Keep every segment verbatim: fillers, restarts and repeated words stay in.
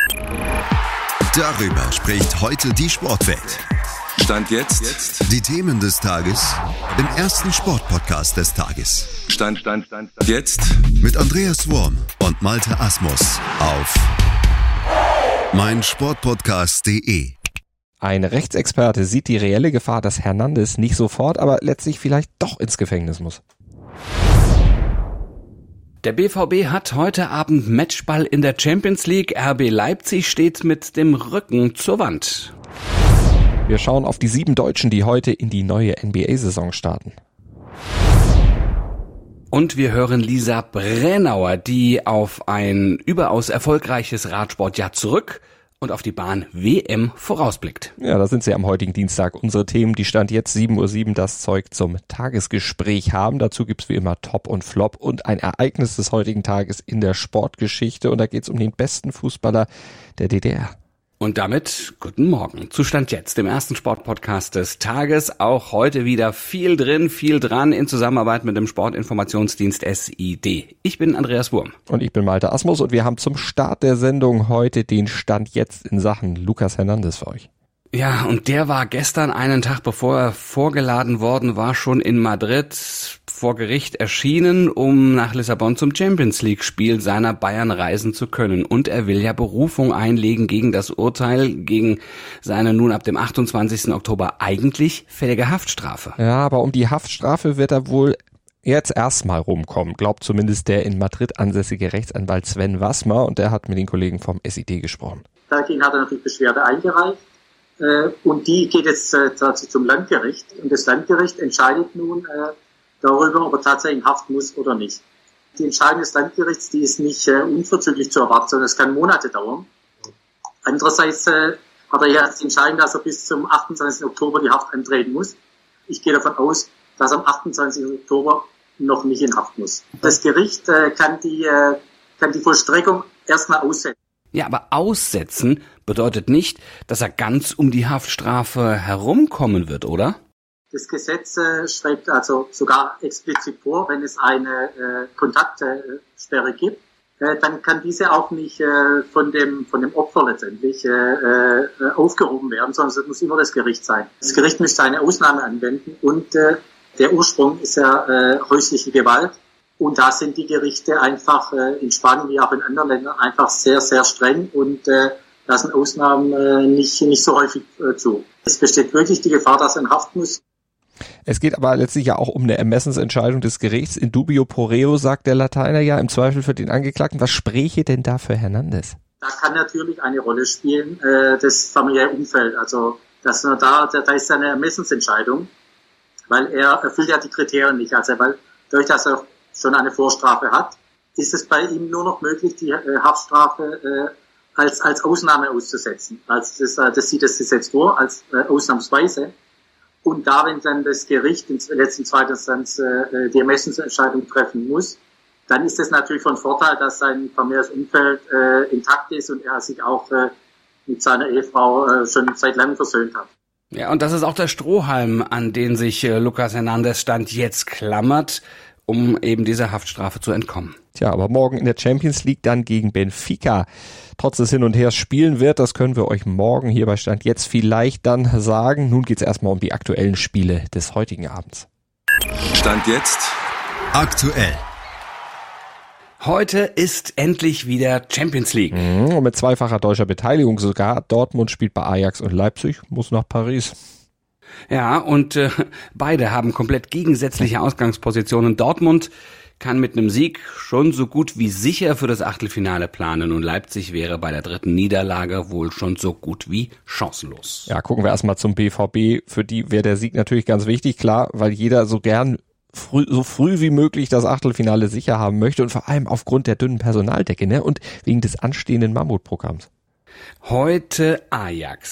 Darüber spricht heute die Sportwelt. Stand jetzt. Die Themen des Tages im ersten Sportpodcast des Tages. Stand, Stand, Stand, Stand. Jetzt. Mit Andreas Worm und Malte Asmus auf meinsportpodcast punkt de. Ein Rechtsexperte sieht die reelle Gefahr, dass Hernandez nicht sofort, aber letztlich vielleicht doch ins Gefängnis muss. Der B V B hat heute Abend Matchball in der Champions League. R B Leipzig steht mit dem Rücken zur Wand. Wir schauen auf die sieben Deutschen, die heute in die neue N B A-Saison starten. Und wir hören Lisa Brennauer, die auf ein überaus erfolgreiches Radsportjahr zurück und auf die Bahn W M vorausblickt. Ja, da sind sie am heutigen Dienstag. Unsere Themen, die Stand jetzt sieben Uhr sieben das Zeug zum Tagesgespräch haben. Dazu gibt's wie immer Top und Flop und ein Ereignis des heutigen Tages in der Sportgeschichte. Und da geht's um den besten Fußballer der D D R. Und damit guten Morgen zu Stand jetzt, dem ersten Sportpodcast des Tages. Auch heute wieder viel drin, viel dran in Zusammenarbeit mit dem Sportinformationsdienst S I D. Ich bin Andreas Wurm. Und ich bin Malte Asmus und wir haben zum Start der Sendung heute den Stand jetzt in Sachen Lucas Hernandez für euch. Ja, und der war gestern, einen Tag bevor er vorgeladen worden war, schon in Madrid vor Gericht erschienen, um nach Lissabon zum Champions-League-Spiel seiner Bayern reisen zu können. Und er will ja Berufung einlegen gegen das Urteil, gegen seine nun ab dem achtundzwanzigsten Oktober eigentlich fällige Haftstrafe. Ja, aber um die Haftstrafe wird er wohl jetzt erstmal rumkommen, glaubt zumindest der in Madrid ansässige Rechtsanwalt Sven Wassmer, und der hat mit den Kollegen vom S I D gesprochen. Dagegen hat er natürlich Beschwerde eingereicht. Und die geht jetzt äh, tatsächlich zum Landgericht. Und das Landgericht entscheidet nun äh, darüber, ob er tatsächlich in Haft muss oder nicht. Die Entscheidung des Landgerichts, die ist nicht äh, unverzüglich zu erwarten, sondern es kann Monate dauern. Andererseits äh, hat er ja die Entscheidung, dass er bis zum achtundzwanzigsten Oktober die Haft antreten muss. Ich gehe davon aus, dass er am achtundzwanzigsten Oktober noch nicht in Haft muss. Das Gericht äh, kann die äh, kann die Vollstreckung erstmal aussetzen. Ja, aber aussetzen bedeutet nicht, dass er ganz um die Haftstrafe herumkommen wird, oder? Das Gesetz äh, schreibt also sogar explizit vor, wenn es eine äh, Kontaktsperre gibt, äh, dann kann diese auch nicht äh, von dem von dem Opfer letztendlich äh, äh, aufgehoben werden, sondern es muss immer das Gericht sein. Das Gericht müsste eine Ausnahme anwenden und äh, der Ursprung ist ja äh, häusliche Gewalt. Und da sind die Gerichte einfach äh, in Spanien wie auch in anderen Ländern einfach sehr, sehr streng und äh, lassen Ausnahmen äh, nicht, nicht so häufig äh, zu. Es besteht wirklich die Gefahr, dass er in Haft muss. Es geht aber letztlich ja auch um eine Ermessensentscheidung des Gerichts. In dubio pro reo, sagt der Lateiner ja, im Zweifel für den Angeklagten. Was spräche denn da für Hernandez? Da kann natürlich eine Rolle spielen, äh, das familiäre Umfeld. Also dass da, da, da ist eine Ermessensentscheidung, weil er erfüllt ja die Kriterien nicht. Also weil dadurch, dass er schon eine Vorstrafe hat, ist es bei ihm nur noch möglich, die äh, Haftstrafe äh, als als Ausnahme auszusetzen. Also das, äh, das sieht das Gesetz vor, als äh, ausnahmsweise. Und da, wenn dann das Gericht in letzter zweiter Instanz äh, die Ermessensentscheidung treffen muss, dann ist es natürlich von Vorteil, dass sein familiäres Umfeld äh, intakt ist und er sich auch äh, mit seiner Ehefrau äh, schon seit langem versöhnt hat. Ja, und das ist auch der Strohhalm, an den sich äh, Lucas Hernandez Stand jetzt klammert, um eben dieser Haftstrafe zu entkommen. Tja, aber morgen in der Champions League dann gegen Benfica trotz des Hin und Hers spielen wird, das können wir euch morgen hier bei Stand jetzt vielleicht dann sagen. Nun geht's erstmal um die aktuellen Spiele des heutigen Abends. Stand jetzt Aktuell. Heute ist endlich wieder Champions League. Mhm, und mit zweifacher deutscher Beteiligung sogar. Dortmund spielt bei Ajax und Leipzig, muss nach Paris. Ja, und äh, beide haben komplett gegensätzliche Ausgangspositionen. Dortmund kann mit einem Sieg schon so gut wie sicher für das Achtelfinale planen und Leipzig wäre bei der dritten Niederlage wohl schon so gut wie chancenlos. Ja, gucken wir erstmal zum B V B. Für die wäre der Sieg natürlich ganz wichtig, klar, weil jeder so gern früh, so früh wie möglich das Achtelfinale sicher haben möchte und vor allem aufgrund der dünnen Personaldecke, ne, und wegen des anstehenden Mammutprogramms. Heute Ajax.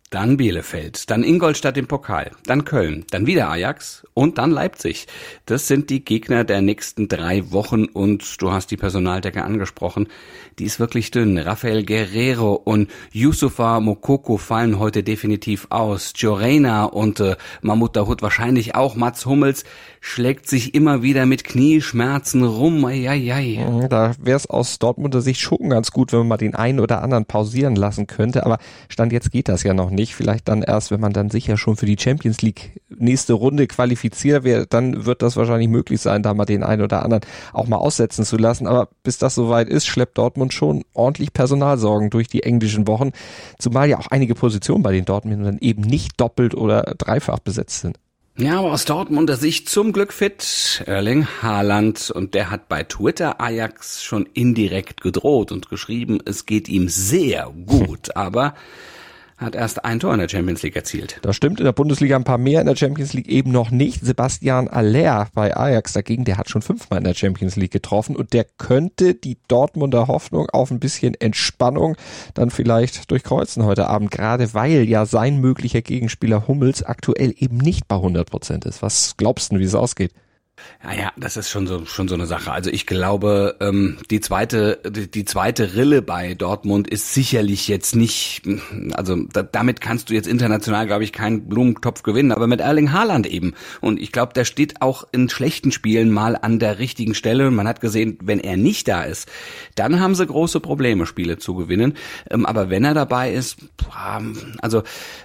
dann Bielefeld, dann Ingolstadt im Pokal, dann Köln, dann wieder Ajax und dann Leipzig. Das sind die Gegner der nächsten drei Wochen und du hast die Personaldecke angesprochen. Die ist wirklich dünn. Rafael Guerrero und Youssoufa Moukoko fallen heute definitiv aus. Jorena und äh, Mahmoud Dahoud wahrscheinlich auch. Mats Hummels schlägt sich immer wieder mit Knieschmerzen rum. Eieiei. Da wäre es aus Dortmunder Sicht schon ganz gut, wenn man mal den einen oder anderen pausieren lassen könnte. Aber Stand jetzt geht das ja noch nicht. Vielleicht dann erst, wenn man dann sicher schon für die Champions League nächste Runde qualifiziert wäre, dann wird das wahrscheinlich möglich sein, da mal den einen oder anderen auch mal aussetzen zu lassen. Aber bis das soweit ist, schleppt Dortmund schon ordentlich Personalsorgen durch die englischen Wochen. Zumal ja auch einige Positionen bei den Dortmundern eben nicht doppelt oder dreifach besetzt sind. Ja, aber aus Dortmunder Sicht zum Glück fit Erling Haaland und der hat bei Twitter Ajax schon indirekt gedroht und geschrieben, es geht ihm sehr gut, aber hat erst ein Tor in der Champions League erzielt. Das stimmt, in der Bundesliga ein paar mehr, in der Champions League eben noch nicht. Sebastian Aller bei Ajax dagegen, der hat schon fünfmal in der Champions League getroffen und der könnte die Dortmunder Hoffnung auf ein bisschen Entspannung dann vielleicht durchkreuzen heute Abend, gerade weil ja sein möglicher Gegenspieler Hummels aktuell eben nicht bei hundert Prozent ist. Was glaubst du, wie es ausgeht? Ja, ja, das ist schon so schon so eine Sache. Also ich glaube, ähm, die zweite die, die zweite Rille bei Dortmund ist sicherlich jetzt nicht, also da, damit kannst du jetzt international, glaube ich, keinen Blumentopf gewinnen, aber mit Erling Haaland eben. Und ich glaube, der steht auch in schlechten Spielen mal an der richtigen Stelle. Man hat gesehen, wenn er nicht da ist, dann haben sie große Probleme, Spiele zu gewinnen. Ähm, aber wenn er dabei ist, also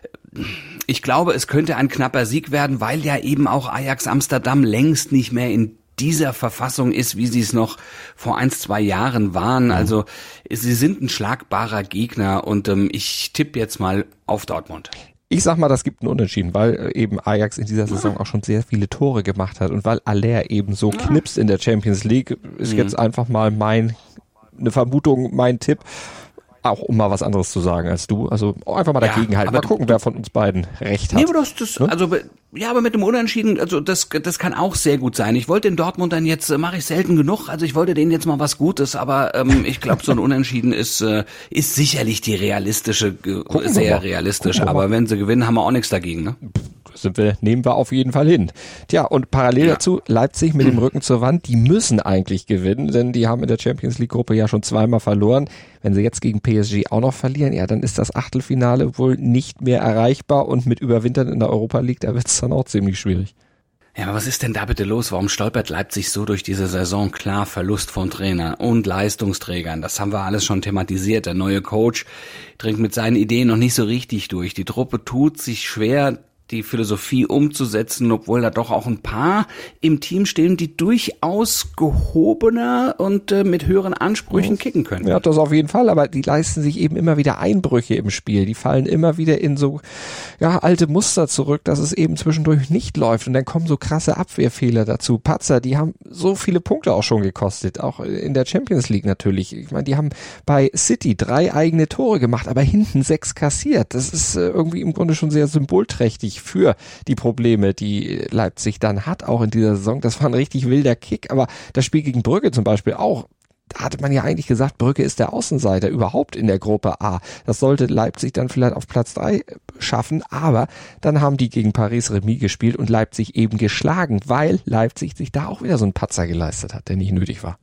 ich glaube, es könnte ein knapper Sieg werden, weil ja eben auch Ajax Amsterdam längst nicht mehr in dieser Verfassung ist, wie sie es noch vor ein, zwei Jahren waren. Also sie sind ein schlagbarer Gegner und ähm, ich tippe jetzt mal auf Dortmund. Ich sag mal, das gibt einen Unentschieden, weil eben Ajax in dieser Saison auch schon sehr viele Tore gemacht hat und weil Aller eben so knipst in der Champions League, ist mhm. jetzt einfach mal mein, eine Vermutung, mein Tipp. Auch um mal was anderes zu sagen als du. Also einfach mal dagegen ja, halten. Mal gucken, wer von uns beiden recht hat. Nee, aber das, das, hm? also, ja, aber mit dem Unentschieden, also das, das kann auch sehr gut sein. Ich wollte den Dortmund dann jetzt, äh, mache ich selten genug, also ich wollte denen jetzt mal was Gutes, aber ähm, ich glaube, so ein Unentschieden ist, äh, ist sicherlich die realistische, äh, sehr realistisch. Aber wenn sie gewinnen, haben wir auch nichts dagegen, ne? Sind wir, nehmen wir auf jeden Fall hin. Tja, und parallel ja. dazu Leipzig mit dem Rücken zur Wand, die müssen eigentlich gewinnen, denn die haben in der Champions League Gruppe ja schon zweimal verloren. Wenn sie jetzt gegen P S G auch noch verlieren, ja, dann ist das Achtelfinale wohl nicht mehr erreichbar und mit Überwintern in der Europa League, da wird es dann auch ziemlich schwierig. Ja, aber was ist denn da bitte los? Warum stolpert Leipzig so durch diese Saison? Klar, Verlust von Trainer und Leistungsträgern. Das haben wir alles schon thematisiert. Der neue Coach dringt mit seinen Ideen noch nicht so richtig durch. Die Truppe tut sich schwer, die Philosophie umzusetzen, obwohl da doch auch ein paar im Team stehen, die durchaus gehobener und äh, mit höheren Ansprüchen kicken können. Ja, das auf jeden Fall, aber die leisten sich eben immer wieder Einbrüche im Spiel. Die fallen immer wieder in so ja alte Muster zurück, dass es eben zwischendurch nicht läuft und dann kommen so krasse Abwehrfehler dazu. Patzer, die haben so viele Punkte auch schon gekostet, auch in der Champions League natürlich. Ich meine, die haben bei City drei eigene Tore gemacht, aber hinten sechs kassiert. Das ist äh, irgendwie im Grunde schon sehr symbolträchtig für die Probleme, die Leipzig dann hat, auch in dieser Saison. Das war ein richtig wilder Kick, aber das Spiel gegen Brügge zum Beispiel auch, da hatte man ja eigentlich gesagt, Brügge ist der Außenseiter überhaupt in der Gruppe A. Das sollte Leipzig dann vielleicht auf Platz drei schaffen, aber dann haben die gegen Paris Remis gespielt und Leipzig eben geschlagen, weil Leipzig sich da auch wieder so einen Patzer geleistet hat, der nicht nötig war.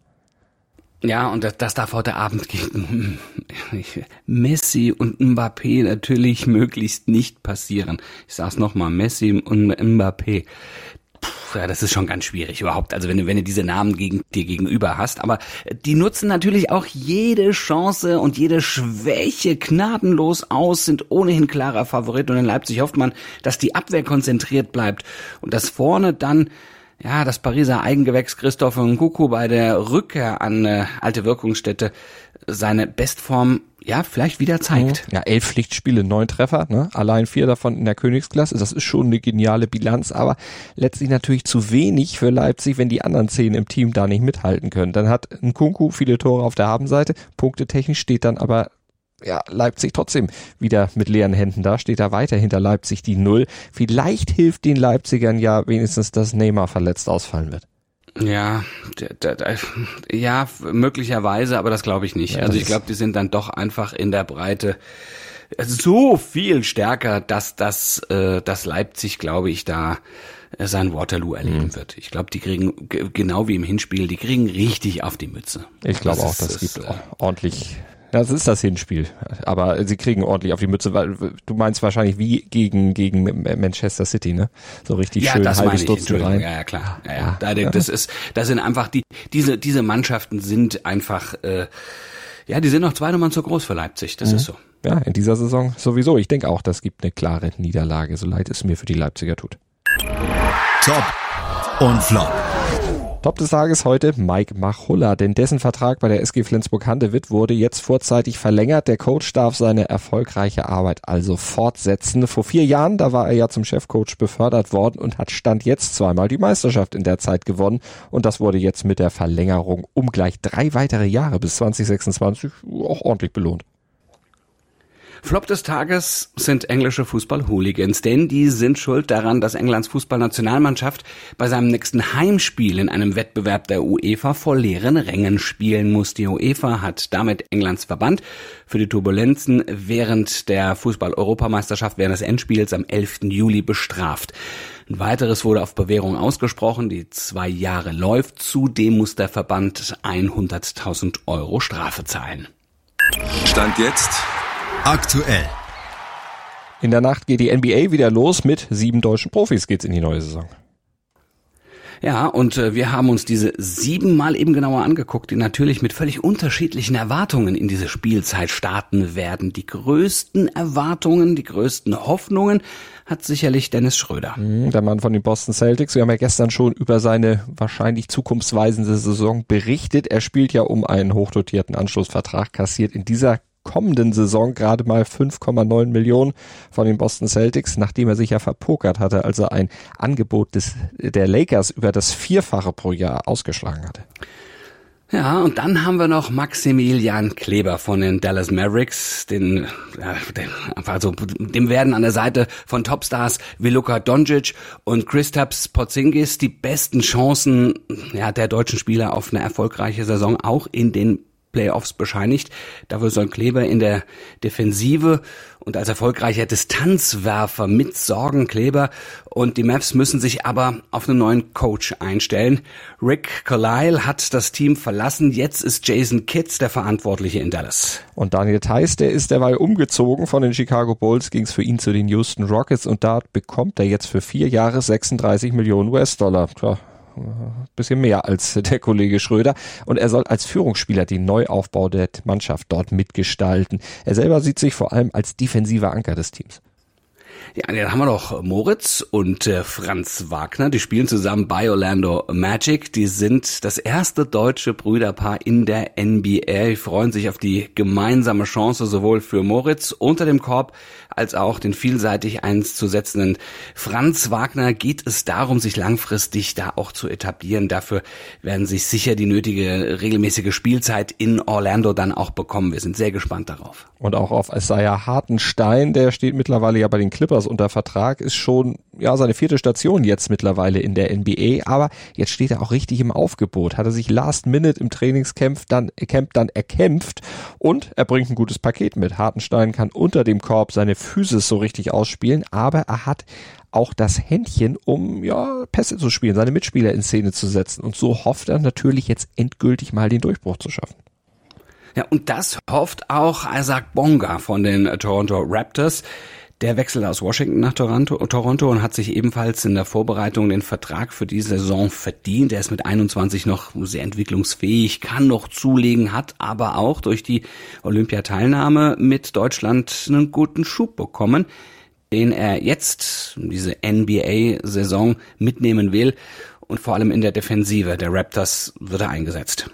Ja, und das, das darf heute Abend gegen Messi und Mbappé natürlich möglichst nicht passieren. Ich sag's nochmal, Messi und Mbappé. Puh, ja, das ist schon ganz schwierig überhaupt. Also wenn du, wenn du diese Namen gegen dir gegenüber hast. Aber die nutzen natürlich auch jede Chance und jede Schwäche gnadenlos aus, sind ohnehin klarer Favorit. Und in Leipzig hofft man, dass die Abwehr konzentriert bleibt und dass vorne dann ja, das Pariser Eigengewächs Christophe Nkunku bei der Rückkehr an äh, alte Wirkungsstätte seine Bestform, ja, vielleicht wieder zeigt. Ja, elf Pflichtspiele, neun Treffer, ne? Allein vier davon in der Königsklasse. Das ist schon eine geniale Bilanz, aber letztlich natürlich zu wenig für Leipzig, wenn die anderen zehn im Team da nicht mithalten können. Dann hat Nkunku viele Tore auf der Habenseite, punktetechnisch steht dann aber ja, Leipzig trotzdem wieder mit leeren Händen da, steht da weiter hinter Leipzig die Null. Vielleicht hilft den Leipzigern ja wenigstens, dass Neymar verletzt ausfallen wird. Ja, da, da, ja, möglicherweise, aber das glaube ich nicht. Ja, also ich glaube, die sind dann doch einfach in der Breite so viel stärker, dass das, äh, dass Leipzig, glaube ich, da äh, sein Waterloo erleben mhm. wird. Ich glaube, die kriegen, g- genau wie im Hinspiel, die kriegen richtig auf die Mütze. Ich glaube auch, das gibt äh, ordentlich... Das ist das Hinspiel, aber sie kriegen ordentlich auf die Mütze, weil du meinst wahrscheinlich wie gegen gegen Manchester City, ne? So richtig ja, schön das halbes Dutzend rein. Ja, ja, klar. Ja, ja. Da, das ist, das sind einfach die, diese diese Mannschaften sind einfach, äh, ja, die sind noch zwei Nummern zu groß für Leipzig. Das mhm. ist so. Ja, in dieser Saison sowieso. Ich denke auch, das gibt eine klare Niederlage, so leid es mir für die Leipziger tut. Top und Flop. Top des Tages heute Mike Machulla, denn dessen Vertrag bei der S G Flensburg-Handewitt wurde jetzt vorzeitig verlängert. Der Coach darf seine erfolgreiche Arbeit also fortsetzen. Vor vier Jahren, da war er ja zum Chefcoach befördert worden und hat Stand jetzt zweimal die Meisterschaft in der Zeit gewonnen. Und das wurde jetzt mit der Verlängerung um gleich drei weitere Jahre bis zwanzig sechsundzwanzig auch ordentlich belohnt. Flop des Tages sind englische Fußball-Hooligans, denn die sind schuld daran, dass Englands Fußballnationalmannschaft bei seinem nächsten Heimspiel in einem Wettbewerb der UEFA vor leeren Rängen spielen muss. Die UEFA hat damit Englands Verband für die Turbulenzen während der Fußball-Europameisterschaft während des Endspiels am elften Juli bestraft. Ein weiteres wurde auf Bewährung ausgesprochen, die zwei Jahre läuft. Zudem muss der Verband hunderttausend Euro Strafe zahlen. Stand jetzt aktuell. In der Nacht geht die N B A wieder los. Mit sieben deutschen Profis geht's in die neue Saison. Ja, und äh, wir haben uns diese sieben Mal eben genauer angeguckt, die natürlich mit völlig unterschiedlichen Erwartungen in diese Spielzeit starten werden. Die größten Erwartungen, die größten Hoffnungen hat sicherlich Dennis Schröder. Der Mann von den Boston Celtics. Wir haben ja gestern schon über seine wahrscheinlich zukunftsweisende Saison berichtet. Er spielt ja um einen hochdotierten Anschlussvertrag, kassiert in dieser kommenden Saison gerade mal fünf Komma neun Millionen von den Boston Celtics, nachdem er sich ja verpokert hatte, als er ein Angebot des der Lakers über das Vierfache pro Jahr ausgeschlagen hatte. Ja, und dann haben wir noch Maximilian Kleber von den Dallas Mavericks, den, ja, den, also, dem werden an der Seite von Topstars wie Luka Doncic und Kristaps Porzingis die besten Chancen, ja, der deutschen Spieler auf eine erfolgreiche Saison auch in den Playoffs bescheinigt. Dafür soll Kleber in der Defensive und als erfolgreicher Distanzwerfer mitsorgen. Kleber und die Mavs müssen sich aber auf einen neuen Coach einstellen. Rick Carlisle hat das Team verlassen. Jetzt ist Jason Kidd der Verantwortliche in Dallas. Und Daniel Theis, der ist derweil umgezogen. Von den Chicago Bulls ging es für ihn zu den Houston Rockets und da bekommt er jetzt für vier Jahre sechsunddreißig Millionen U S-Dollar. Tja, bisschen mehr als der Kollege Schröder. Und er soll als Führungsspieler den Neuaufbau der Mannschaft dort mitgestalten. Er selber sieht sich vor allem als defensiver Anker des Teams. Ja, dann haben wir noch Moritz und äh, Franz Wagner, die spielen zusammen bei Orlando Magic. Die sind das erste deutsche Brüderpaar in der N B A. Die freuen sich auf die gemeinsame Chance sowohl für Moritz unter dem Korb als auch den vielseitig einzusetzenden Franz Wagner geht es darum, sich langfristig da auch zu etablieren. Dafür werden sich sicher die nötige regelmäßige Spielzeit in Orlando dann auch bekommen. Wir sind sehr gespannt darauf. Und auch auf Isaiah Hartenstein, der steht mittlerweile ja bei den Clippers unter Vertrag, ist schon ja seine vierte Station jetzt mittlerweile in der N B A, aber jetzt steht er auch richtig im Aufgebot. Hat er sich last minute im Trainingscamp dann, Camp dann erkämpft und er bringt ein gutes Paket mit. Hartenstein kann unter dem Korb seine Physis so richtig ausspielen, aber er hat auch das Händchen, um ja Pässe zu spielen, seine Mitspieler in Szene zu setzen und so hofft er natürlich jetzt endgültig mal den Durchbruch zu schaffen. Ja, und das hofft auch Isaac Bonga von den Toronto Raptors. Der wechselt aus Washington nach Toronto, Toronto und hat sich ebenfalls in der Vorbereitung den Vertrag für die Saison verdient. Er ist mit einundzwanzig noch sehr entwicklungsfähig, kann noch zulegen, hat aber auch durch die Olympiateilnahme mit Deutschland einen guten Schub bekommen, den er jetzt diese N B A-Saison mitnehmen will. Und vor allem in der Defensive der Raptors wird er eingesetzt.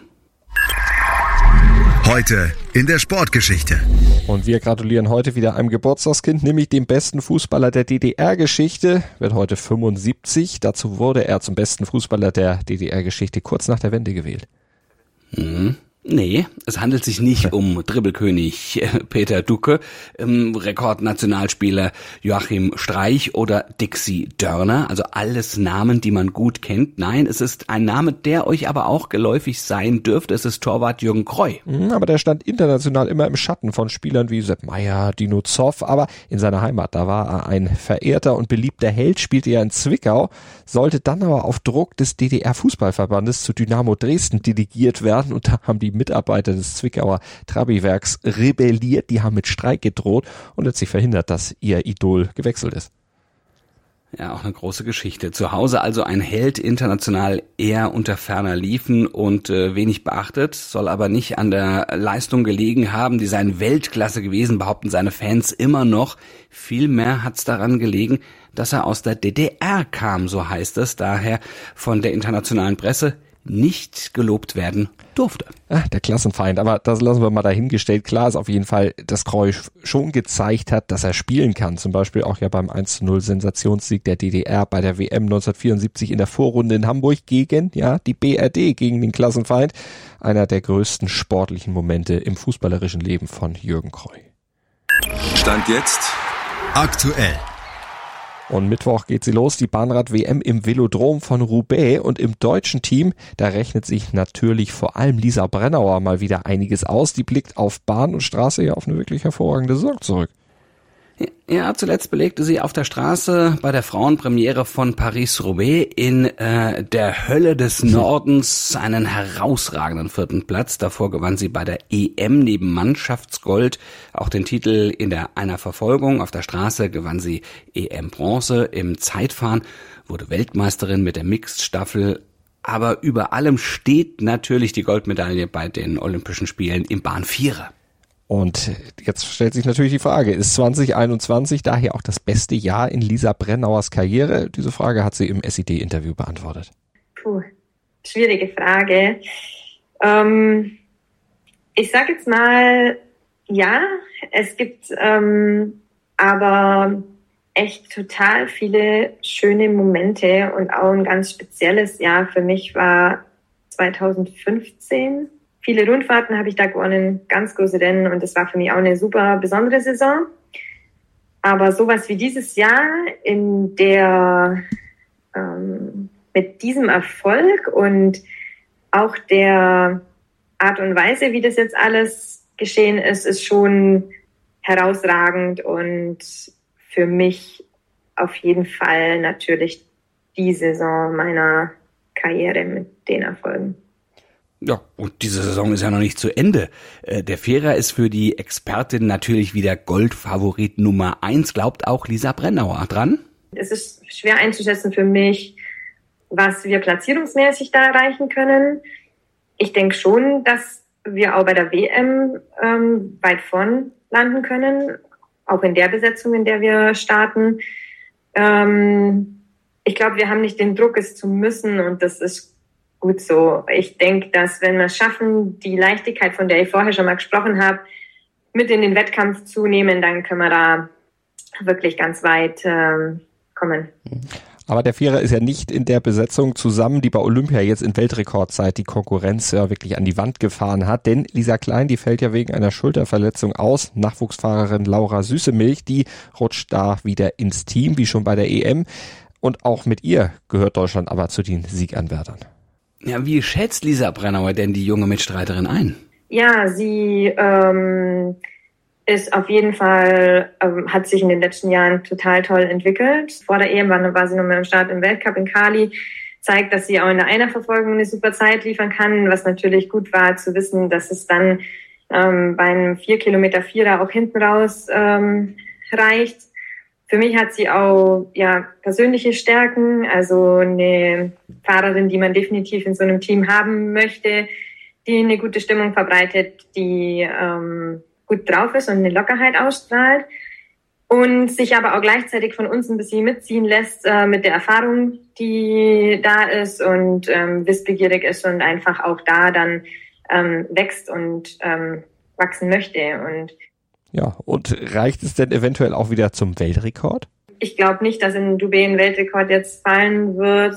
Heute in der Sportgeschichte. Und wir gratulieren heute wieder einem Geburtstagskind, nämlich dem besten Fußballer der D D R-Geschichte. Wird heute fünfundsiebzig. Dazu wurde er zum besten Fußballer der D D R-Geschichte kurz nach der Wende gewählt. Mhm. Nee, es handelt sich nicht um Dribbelkönig Peter Ducke, ähm, Rekordnationalspieler Joachim Streich oder Dixie Dörner, also alles Namen, die man gut kennt. Nein, es ist ein Name, der euch aber auch geläufig sein dürfte. Es ist Torwart Jürgen Kreu. Aber der stand international immer im Schatten von Spielern wie Sepp Maier, Dino Zoff, aber in seiner Heimat, da war er ein verehrter und beliebter Held, spielte er in Zwickau, sollte dann aber auf Druck des D D R-Fußballverbandes zu Dynamo Dresden delegiert werden und da haben die Mitarbeiter des Zwickauer Trabi-Werks rebelliert, die haben mit Streik gedroht und letztlich verhindert, dass ihr Idol gewechselt ist. Ja, auch eine große Geschichte. Zu Hause also ein Held, international eher unter ferner Liefen und äh, wenig beachtet, soll aber nicht an der Leistung gelegen haben, die seien Weltklasse gewesen, behaupten seine Fans immer noch. Vielmehr hat's daran gelegen, dass er aus der D D R kam, so heißt es, daher von der internationalen Presse nicht gelobt werden durfte. Ah, der Klassenfeind, aber das lassen wir mal dahingestellt. Klar ist auf jeden Fall, dass Kreu schon gezeigt hat, dass er spielen kann. Zum Beispiel auch ja beim eins zu null Sensationssieg der D D R bei der W M neunzehnhundertvierundsiebzig in der Vorrunde in Hamburg gegen, ja, die B R D, gegen den Klassenfeind. Einer der größten sportlichen Momente im fußballerischen Leben von Jürgen Kreu. Stand jetzt Aktuell. Und Mittwoch geht sie los, die Bahnrad-W M im Velodrom von Roubaix. Und im deutschen Team, da rechnet sich natürlich vor allem Lisa Brennauer mal wieder einiges aus. Die blickt auf Bahn und Straße ja auf eine wirklich hervorragende Saison zurück. Ja, zuletzt belegte sie auf der Straße bei der Frauenpremiere von Paris-Roubaix in äh, der Hölle des Nordens einen herausragenden vierten Platz. Davor gewann sie bei der E M neben Mannschaftsgold auch den Titel in der Einerverfolgung. Auf der Straße gewann sie E M-Bronze. Im Zeitfahren wurde Weltmeisterin mit der Mixed-Staffel. Aber über allem steht natürlich die Goldmedaille bei den Olympischen Spielen im Bahnvierer. Und jetzt stellt sich natürlich die Frage, ist zwanzig einundzwanzig daher auch das beste Jahr in Lisa Brennauers Karriere? Diese Frage hat sie im S I D-Interview beantwortet. Puh, schwierige Frage. Ähm, ich sage jetzt mal, ja, es gibt ähm, aber echt total viele schöne Momente und auch ein ganz spezielles Jahr für mich war zweitausendfünfzehn. Viele Rundfahrten habe ich da gewonnen, ganz große Rennen und das war für mich auch eine super besondere Saison. Aber sowas wie dieses Jahr in der ähm, mit diesem Erfolg und auch der Art und Weise, wie das jetzt alles geschehen ist, ist schon herausragend und für mich auf jeden Fall natürlich die Saison meiner Karriere mit den Erfolgen. Ja, und diese Saison ist ja noch nicht zu Ende. Der Vierer ist für die Expertin natürlich wieder Goldfavorit Nummer eins. Glaubt auch Lisa Brennauer dran? Es ist schwer einzuschätzen für mich, was wir platzierungsmäßig da erreichen können. Ich denke schon, dass wir auch bei der W M ähm, weit vorn landen können, auch in der Besetzung, in der wir starten. Ähm, ich glaube, wir haben nicht den Druck, es zu müssen und das ist gut so. Ich denke, dass wenn wir es schaffen, die Leichtigkeit, von der ich vorher schon mal gesprochen habe, mit in den Wettkampf zu nehmen, dann können wir da wirklich ganz weit ähm, kommen. Aber der Vierer ist ja nicht in der Besetzung zusammen, die bei Olympia jetzt in Weltrekordzeit die Konkurrenz ja wirklich an die Wand gefahren hat. Denn Lisa Klein, die fällt ja wegen einer Schulterverletzung aus. Nachwuchsfahrerin Laura Süßemilch, die rutscht da wieder ins Team, wie schon bei der E M. Und auch mit ihr gehört Deutschland aber zu den Sieganwärtern. Ja, wie schätzt Lisa Brennauer denn die junge Mitstreiterin ein? Ja, sie ähm, ist auf jeden Fall, ähm, hat sich in den letzten Jahren total toll entwickelt. Vor der E M war, war sie nochmal im Start im Weltcup in Cali, zeigt, dass sie auch in der Einerverfolgung eine super Zeit liefern kann, was natürlich gut war zu wissen, dass es dann ähm, bei einem vier Kilometer Vierer auch hinten raus ähm, reicht. Für mich hat sie auch ja persönliche Stärken, also eine Fahrerin, die man definitiv in so einem Team haben möchte, die eine gute Stimmung verbreitet, die ähm, gut drauf ist und eine Lockerheit ausstrahlt und sich aber auch gleichzeitig von uns ein bisschen mitziehen lässt äh, mit der Erfahrung, die da ist und ähm, wissbegierig ist und einfach auch da dann ähm, wächst und ähm, wachsen möchte. Und ja, und reicht es denn eventuell auch wieder zum Weltrekord? Ich glaube nicht, dass in Roubaix ein Weltrekord jetzt fallen wird.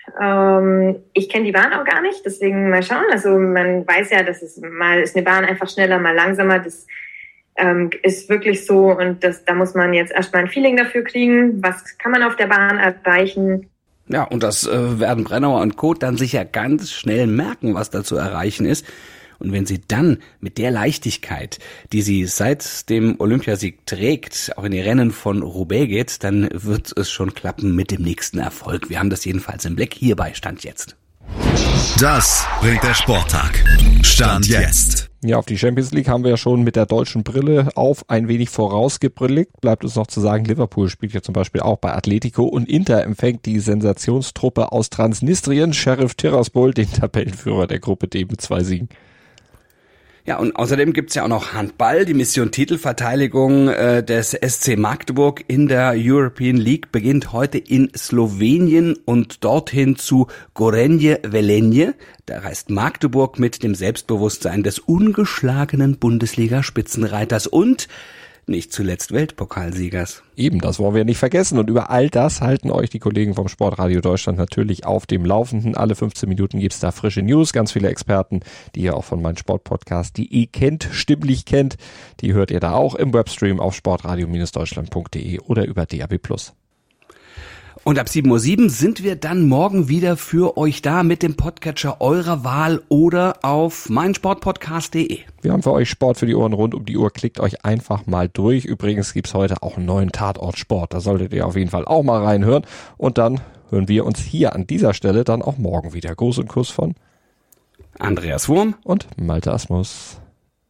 Ähm, ich kenne die Bahn auch gar nicht, deswegen mal schauen. Also man weiß ja, dass es mal ist eine Bahn einfach schneller, mal langsamer. Das ähm, ist wirklich so und das, da muss man jetzt erstmal ein Feeling dafür kriegen. Was kann man auf der Bahn erreichen? Ja, und das äh, werden Brennauer und Co. dann sicher ganz schnell merken, was da zu erreichen ist. Und wenn sie dann mit der Leichtigkeit, die sie seit dem Olympiasieg trägt, auch in die Rennen von Roubaix geht, dann wird es schon klappen mit dem nächsten Erfolg. Wir haben das jedenfalls im Blick. Hierbei Stand jetzt. Das bringt der Sporttag. Stand jetzt. Ja, auf die Champions League haben wir ja schon mit der deutschen Brille auf ein wenig vorausgebrilligt. Bleibt uns noch zu sagen, Liverpool spielt ja zum Beispiel auch bei Atletico und Inter empfängt die Sensationstruppe aus Transnistrien, Sheriff Tiraspol, den Tabellenführer der Gruppe D mit zwei Siegen. Ja, und außerdem gibt's ja auch noch Handball. Die Mission Titelverteidigung äh, des S C Magdeburg in der European League beginnt heute in Slowenien und dorthin zu Gorenje Velenje. Da reist Magdeburg mit dem Selbstbewusstsein des ungeschlagenen Bundesliga-Spitzenreiters und nicht zuletzt Weltpokalsiegers. Eben, das wollen wir nicht vergessen. Und über all das halten euch die Kollegen vom Sportradio Deutschland natürlich auf dem Laufenden. Alle fünfzehn Minuten gibt's da frische News. Ganz viele Experten, die ihr auch von meinem Sportpodcast, die ihr kennt, stimmlich kennt. Die hört ihr da auch im Webstream auf sportradio Deutschland punkt de oder über D A B plus. Und ab sieben Uhr sieben sind wir dann morgen wieder für euch da mit dem Podcatcher eurer Wahl oder auf meinsportpodcast punkt de. Wir haben für euch Sport für die Ohren rund um die Uhr. Klickt euch einfach mal durch. Übrigens gibt's heute auch einen neuen Tatort Sport. Da solltet ihr auf jeden Fall auch mal reinhören. Und dann hören wir uns hier an dieser Stelle dann auch morgen wieder. Gruß und Kuss von Andreas Wurm und Malte Asmus.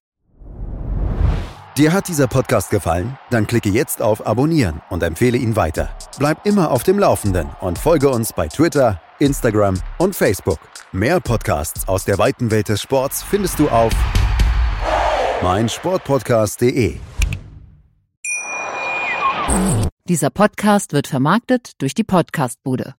Dir hat dieser Podcast gefallen? Dann klicke jetzt auf Abonnieren und empfehle ihn weiter. Bleib immer auf dem Laufenden und folge uns bei Twitter, Instagram und Facebook. Mehr Podcasts aus der weiten Welt des Sports findest du auf meinsportpodcast punkt de. Dieser Podcast wird vermarktet durch die Podcastbude.